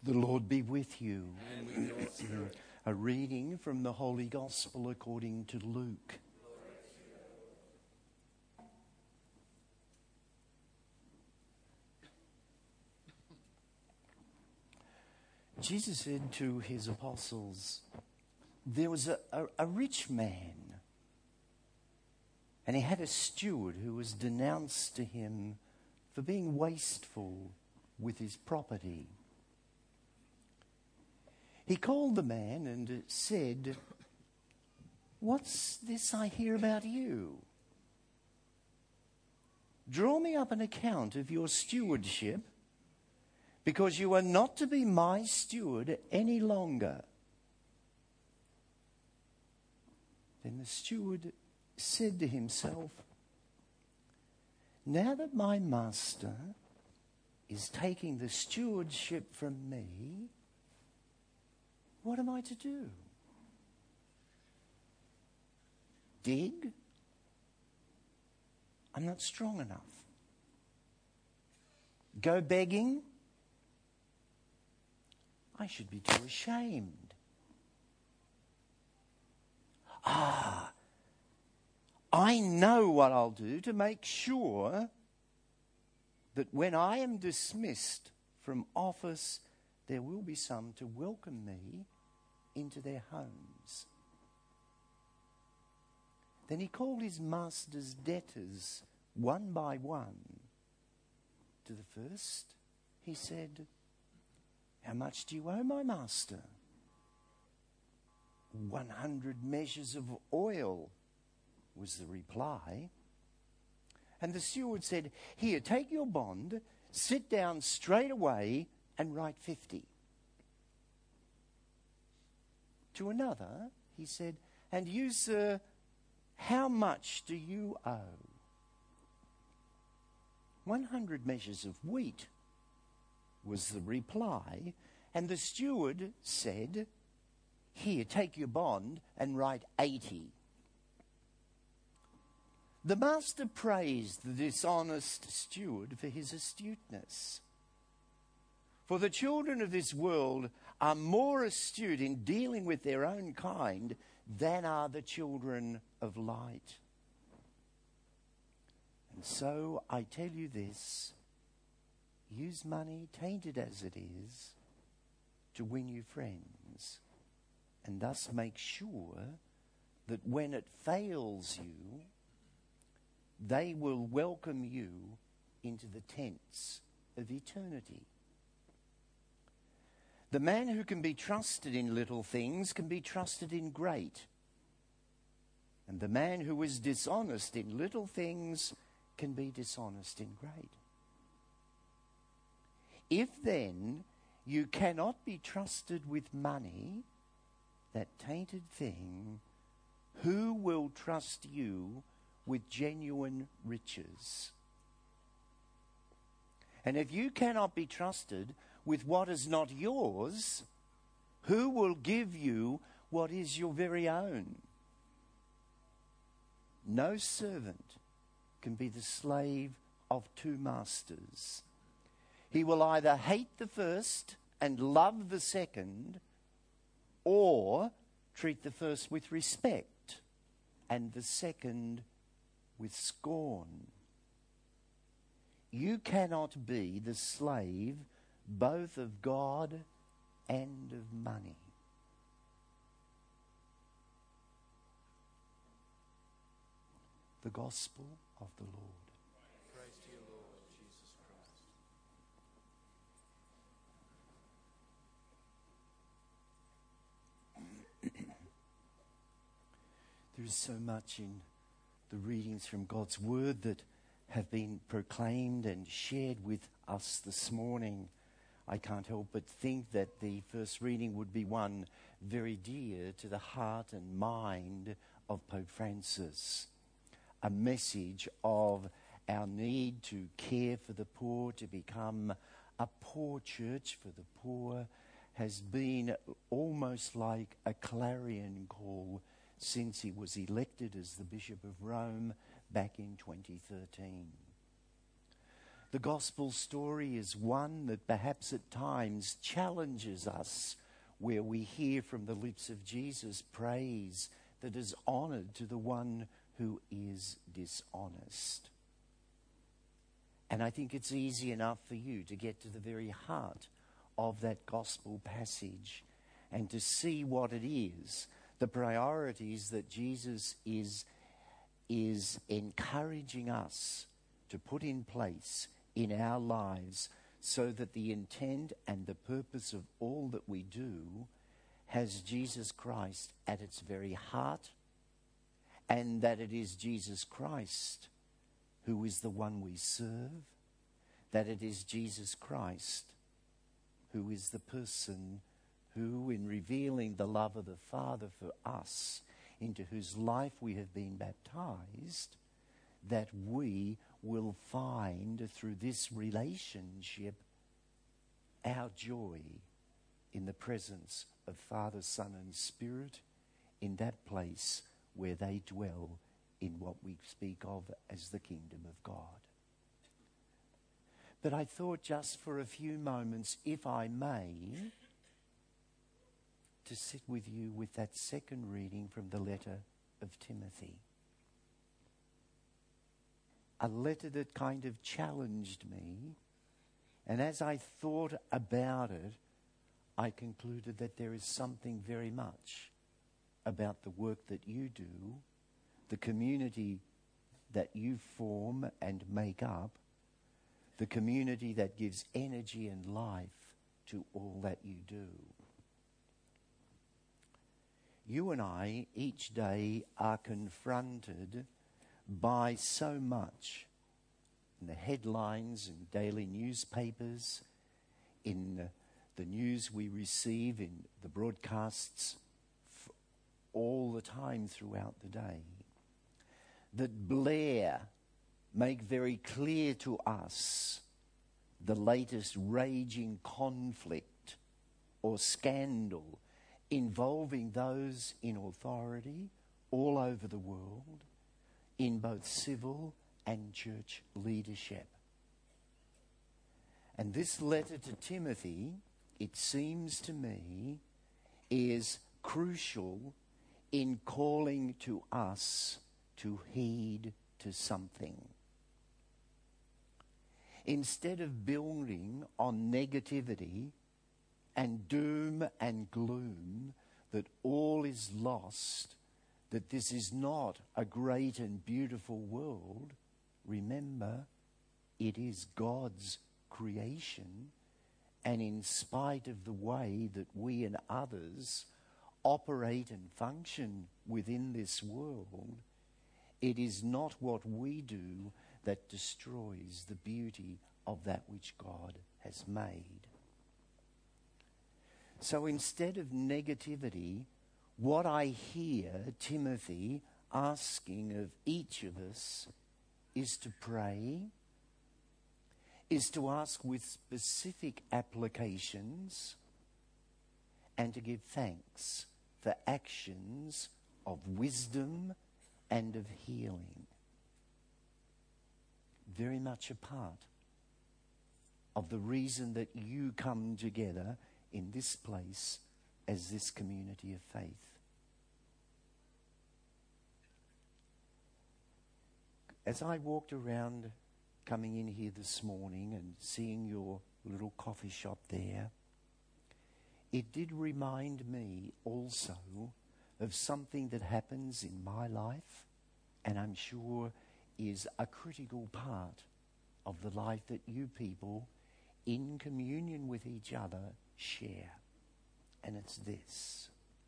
The Lord be with you. And with your spirit. A reading from the Holy Gospel according to Luke. Jesus said to his apostles, there was a rich man, and he had a steward who was denounced to him for being wasteful with his property. He called the man and said, "What's this I hear about you? Draw me up an account of your stewardship, because you are not to be my steward any longer." Then the steward said to himself, "Now that my master is taking the stewardship from me, what am I to do? Dig? I'm not strong enough. Go begging? I should be too ashamed. I know what I'll do to make sure that when I am dismissed from office, there will be some to welcome me into their homes." Then he called his master's debtors one by one. To the first, he said, "How much do you owe my master?" 100 measures of oil, was the reply. And the steward said, "Here, take your bond, sit down straight away and write 50. To another, he said, "And you, sir, how much do you owe?" 100 measures of wheat, was the reply. And the steward said, "Here, take your bond and write 80. The master praised the dishonest steward for his astuteness. For the children of this world are more astute in dealing with their own kind than are the children of light. And so I tell you this, use money, tainted as it is, to win you friends, and thus make sure that when it fails you, they will welcome you into the tents of eternity. The man who can be trusted in little things can be trusted in great. And the man who is dishonest in little things can be dishonest in great. If then you cannot be trusted with money, that tainted thing, who will trust you with genuine riches? And if you cannot be trusted with what is not yours, who will give you what is your very own? No servant can be the slave of two masters. He will either hate the first and love the second, or treat the first with respect and the second with scorn. You cannot be the slave both of God and of money. The Gospel of the Lord. Praise to you, Lord Jesus Christ. There is so much in the readings from God's Word that have been proclaimed and shared with us this morning. I can't help but think that the first reading would be one very dear to the heart and mind of Pope Francis. A message of our need to care for the poor, to become a poor church for the poor, has been almost like a clarion call since he was elected as the Bishop of Rome back in 2013. The gospel story is one that perhaps at times challenges us, where we hear from the lips of Jesus praise that is honoured to the one who is dishonest. And I think it's easy enough for you to get to the very heart of that gospel passage and to see what it is, the priorities that Jesus is encouraging us to put in place in our lives, so that the intent and the purpose of all that we do has Jesus Christ at its very heart, and that it is Jesus Christ who is the one we serve, that it is Jesus Christ who is the person who, in revealing the love of the Father for us, into whose life we have been baptized, that we will find through this relationship our joy in the presence of Father, Son and Spirit, in that place where they dwell in what we speak of as the kingdom of God. But I thought just for a few moments, if I may, to sit with you with that second reading from the letter of Timothy. A letter that kind of challenged me, and as I thought about it, I concluded that there is something very much about the work that you do, the community that you form and make up, the community that gives energy and life to all that you do. You and I each day are confronted by so much in the headlines and daily newspapers, in the news we receive in the broadcasts all the time throughout the day, that blare, make very clear to us the latest raging conflict or scandal involving those in authority all over the world, in both civil and church leadership. And this letter to Timothy, it seems to me, is crucial in calling to us to heed to something. Instead of building on negativity and doom and gloom, that all is lost, that this is not a great and beautiful world, remember, it is God's creation, and in spite of the way that we and others operate and function within this world, it is not what we do that destroys the beauty of that which God has made. So instead of negativity, what I hear Timothy asking of each of us is to pray, is to ask with specific applications, and to give thanks for actions of wisdom and of healing. Very much a part of the reason that you come together in this place as this community of faith. As I walked around coming in here this morning and seeing your little coffee shop there, it did remind me also of something that happens in my life, and I'm sure is a critical part of the life that you people in communion with each other share. And it's this.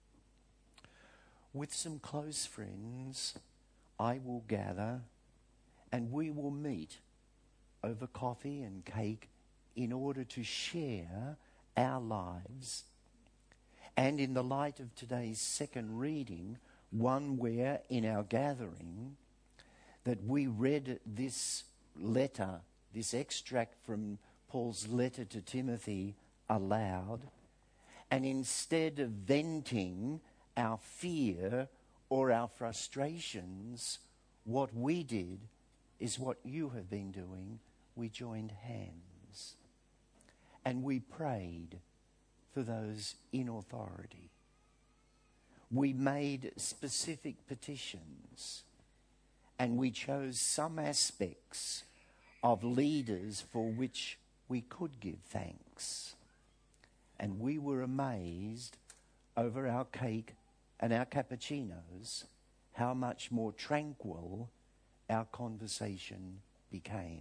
With some close friends, I will gather and we will meet over coffee and cake in order to share our lives. And in the light of today's second reading, one where in our gathering that we read this letter, this extract from Paul's letter to Timothy aloud, and instead of venting our fear or our frustrations, what we did is what you have been doing we joined hands and we prayed for those in authority. We made specific petitions and we chose some aspects of leaders for which we could give thanks. And we were amazed over our cake and our cappuccinos how much more tranquil our conversation became.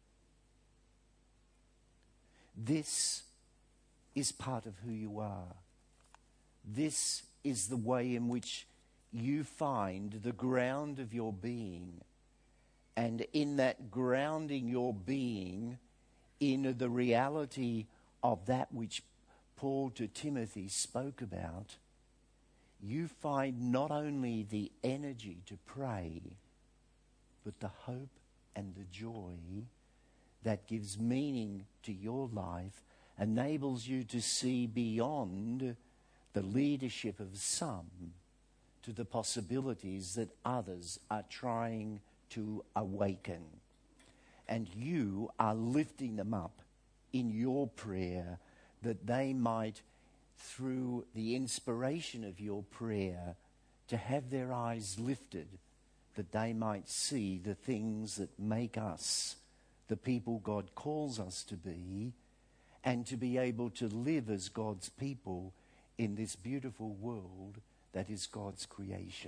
This is part of who you are. This is the way in which you find the ground of your being. And in that grounding your being in the reality of that which Paul to Timothy spoke about, you find not only the energy to pray, but the hope and the joy that gives meaning to your life, enables you to see beyond the leadership of some to the possibilities that others are trying to awaken. And you are lifting them up in your prayer that they might, through the inspiration of your prayer, to have their eyes lifted, that they might see the things that make us the people God calls us to be, and to be able to live as God's people in this beautiful world that is God's creation.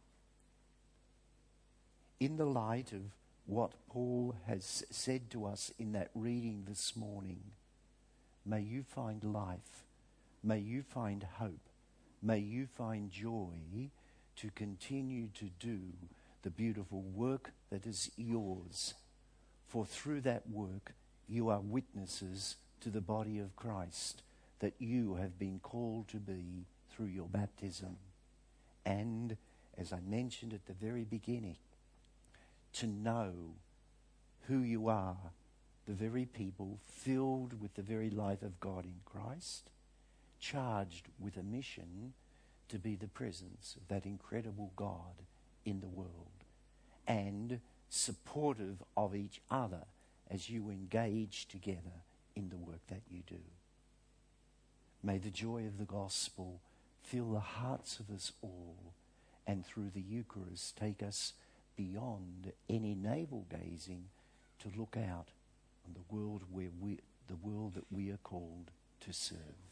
In the light of what Paul has said to us in that reading this morning, may you find life, may you find hope, may you find joy to continue to do the beautiful work that is yours. For through that work, you are witnesses to the body of Christ that you have been called to be through your baptism. And, as I mentioned at the very beginning, to know who you are, the very people filled with the very life of God in Christ, charged with a mission to be the presence of that incredible God in the world, and supportive of each other as you engage together in the work that you do. May the joy of the gospel fill the hearts of us all, and through the Eucharist take us beyond any navel gazing to look out on the world that we are called to serve.